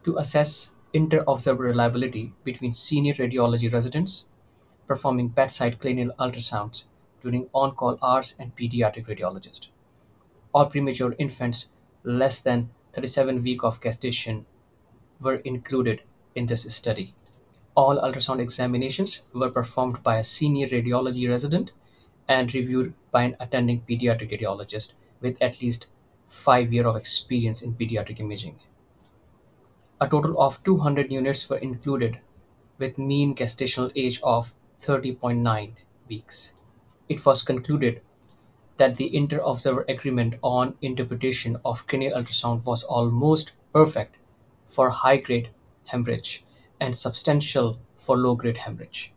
to assess inter-observer reliability between senior radiology residents performing bedside cranial ultrasounds during on-call hours and pediatric radiologists. All premature infants less than 37 weeks of gestation were included in this study. All ultrasound examinations were performed by a senior radiology resident and reviewed by an attending pediatric radiologist with at least 5 years of experience in pediatric imaging. A total of 200 units were included with mean gestational age of 30.9 weeks. It was concluded that the inter-observer agreement on interpretation of cranial ultrasound was almost perfect for high-grade hemorrhage and substantial for low-grade hemorrhage.